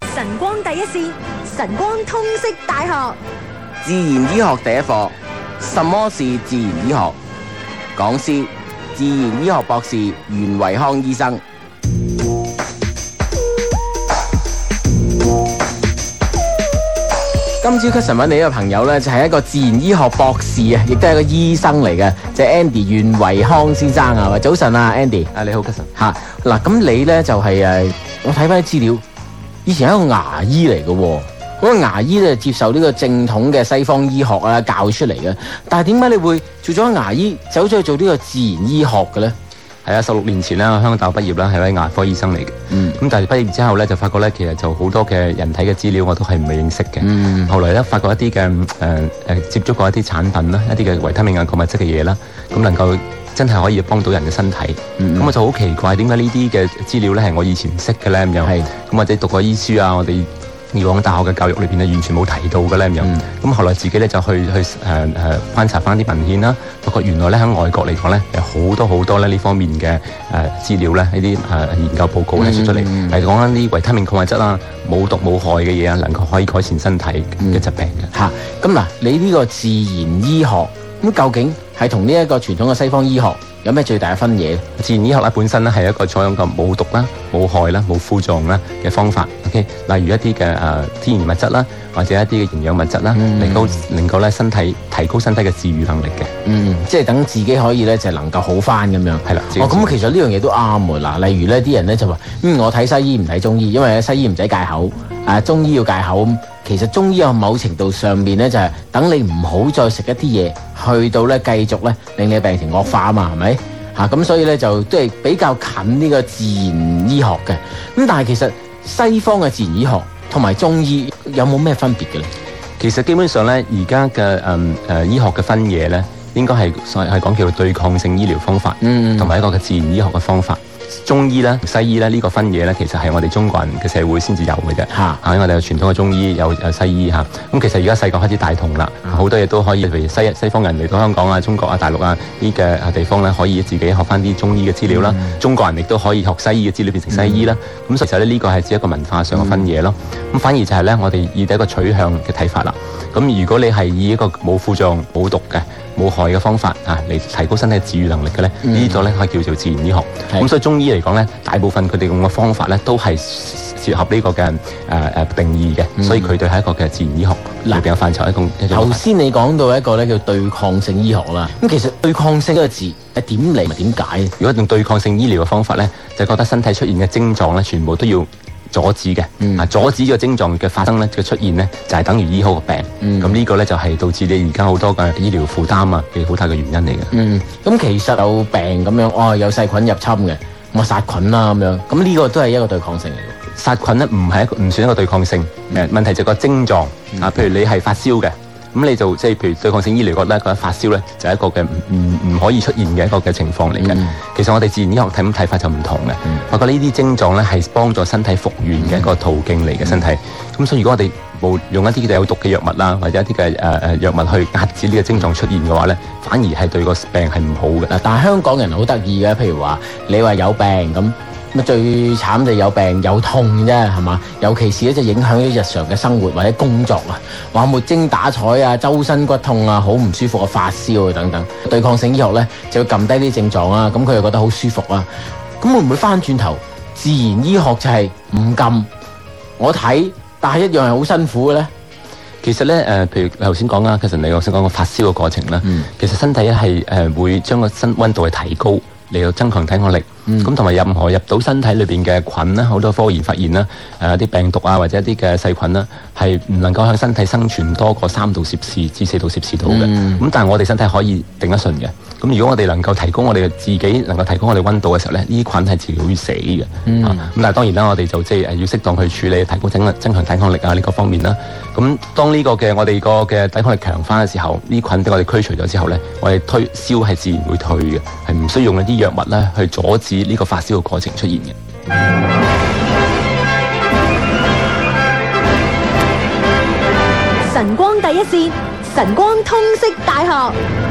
晨光第一線，晨光通識大學。 自然醫學第一課，什麼是自然醫學？講師：自然醫學博士袁維康醫生。今朝咳晨揾你呢個朋友呢，就係一個自然醫學博士啊，亦都係一個醫生嚟嘅，就係 Andy 袁維康先生啊。早晨啊 ，Andy。 你好，咳晨。 嗱，咁你呢就係我睇翻啲資料，以前係一個牙醫嚟嘅喎。嗰個牙醫咧接受呢個正統嘅西方醫學啊教出嚟嘅，但係點解你會做咗牙醫，走咗去做呢個自然醫學嘅咧？ 係啊，16年前咧，我香港大學畢業啦，係位牙科醫生嚟嘅。咁但係畢業之後咧，就發覺咧，其實就好多嘅人體嘅資料我都係唔係認識嘅。後來咧，發覺一啲嘅接觸過一啲產品啦，一啲嘅維他命啊、礦物質嘅嘢啦，咁能夠真係可以幫到人嘅身體。咁我就好奇怪，點解呢啲嘅資料咧係我以前唔識嘅咧？咁樣咁或者讀過醫書啊，我哋以往大學嘅教育裏邊咧，完全冇提到嘅咧咁樣。咁後來自己咧就去觀察翻啲文獻啦，發覺原來咧喺外國嚟講咧，有好多咧呢方面嘅資料咧，呢啲研究報告咧出咗嚟，係講緊啲維他命、礦物質啦，冇毒冇害嘅嘢啊，能夠可以改善身體嘅疾病嘅。 咁嗱，你呢個自然醫學咁究竟係同呢一個傳統嘅西方醫學有咩最大嘅分野？ 自然醫學咧本身咧係一個採用個冇毒啦、冇害啦、冇副作用啦嘅方法。OK， 例如一啲嘅天然物質啦，或者一啲嘅營養物質啦，令夠咧身體提高身體嘅自愈能力嘅。 即係等自己可以咧就能夠好翻咁樣。係啦。咁其實呢樣嘢都啱喎。嗱，例如呢啲人咧就話，我睇西醫唔睇中醫，因為西醫唔使戒口，中醫要戒口。其實中醫有某程度上面咧就係等你唔好再食一啲嘢，去到咧繼續咧令你嘅病情惡化啊嘛，係咪？咁所以咧就都係比較近呢個自然醫學嘅。咁但係其實西方嘅自然醫學同埋中醫有冇咩分別嘅咧？ 其實基本上咧，而家嘅醫學嘅分野咧，應該係講叫做對抗性醫療方法，同埋一個嘅自然醫學嘅方法。中醫咧、西醫咧呢個分野咧，其實係我哋中國人嘅社會先至有嘅啫。因為我哋有傳統嘅中醫，有西醫嚇。咁其實而家世界開始大同啦，好多嘢都可以，譬如西方人嚟到香港啊、中國啊、大陸啊呢嘅地方咧，可以自己學翻啲中醫嘅資料啦。中國人亦都可以學西醫嘅資料變成西醫啦。咁其實咧呢個係只一個文化上嘅分野咯。咁反而就係咧，我哋以第一個取向嘅睇法啦。咁如果你係以一個冇副作用、冇毒嘅、冇害嘅方法嚟提高身體嘅自愈能力嘅咧，呢個咧可以叫做自然醫學。咁所以中醫嚟講咧，大部分佢哋用嘅方法咧都係適合呢個嘅定義嘅，所以佢哋係一個嘅自然醫學裏邊嘅範疇。 頭先你講到一個咧叫對抗性醫學啦，咁其實對抗性呢個字係點嚟，咪點解？如果用對抗性醫療嘅方法咧，就覺得身體出現嘅症狀咧，全部都要阻止嘅，阻止呢個症狀嘅發生咧嘅出現咧，就係等於醫好個病。咁呢個咧就係導致你而家好多嘅醫療負擔啊嘅好大嘅原因嚟嘅。 咁其實有病咁樣，有細菌入侵嘅，我殺菌啦咁樣。咁呢個都係一個對抗性嚟嘅。 殺菌咧唔算一個對抗性，問題就係個症狀譬如你係發燒嘅。咁你就譬如對抗性醫療覺得發燒咧就係一個嘅唔可以出現嘅一個嘅情況嚟嘅。其實我哋自然醫學睇法就唔同嘅。我覺得呢啲症狀咧係幫助身體復原嘅一個途徑嚟嘅身體。咁所以如果我哋冇用一啲有毒嘅藥物啦，或者一啲嘅藥物去壓止呢個症狀出現嘅話咧，反而係對個病係唔好嘅。 但係香港人好得意嘅，譬如話你話有病咁最慘就有病有痛啫，係嘛？尤其是咧就影響咗日常嘅生活或者工作啊，話沒精打采啊，周身骨痛啊，好唔舒服啊，發燒啊等等。對抗性醫學咧就要撳低啲症狀啊，咁佢又覺得好舒服啊。咁會唔會翻轉頭自然醫學就係唔撳我睇，但係一樣係好辛苦嘅咧？ 其實咧譬如頭先講啊，其實你頭先講個發燒嘅過程啦，其實身體咧係會將個身溫度係提高嚟到增強抵抗力。咁同埋任何入到身體裏邊嘅菌啦，好多科研發現啦，啲病毒啊或者一啲嘅細菌啦，係唔能夠喺身體生存多過3度攝氏至4度攝氏度嘅。咁但係我哋身體可以頂得順嘅。咁如果我哋能夠提高我哋自己能夠提高我哋溫度嘅時候咧，呢啲菌係自然會死嘅。咁但係當然啦，我哋就要適當去處理，提高增強抵抗力啊呢個方面啦。咁當呢個嘅我哋個嘅抵抗力強翻嘅時候，呢菌俾我哋驅除咗之後咧，我哋燒係自然會退嘅，係唔需要用一啲藥物咧去阻止呢個發燒嘅過程出現嘅。 晨光第一線，晨光通識大學。